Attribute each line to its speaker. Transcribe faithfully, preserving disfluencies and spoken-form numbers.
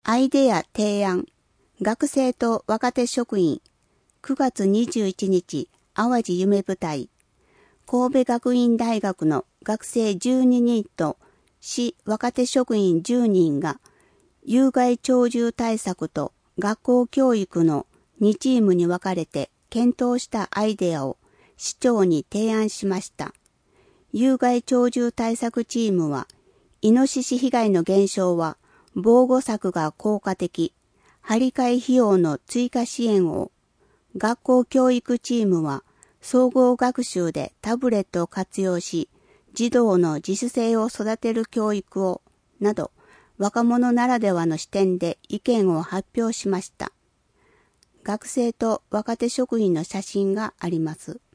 Speaker 1: アイデア提案、学生と若手職員、くがつにじゅういちにち、淡路夢舞台、神戸学院大学の学生じゅうににんと市若手職員じゅうにんが、有害鳥獣対策と学校教育のにチームに分かれて検討したアイデアを市長に提案しました。有害鳥獣対策チームは、イノシシ被害の減少は防護策が効果的、張り替え費用の追加支援を、学校教育チームは総合学習でタブレットを活用し、児童の自主性を育てる教育を、など、若者ならではの視点で意見を発表しました。学生と若手職員の写真があります。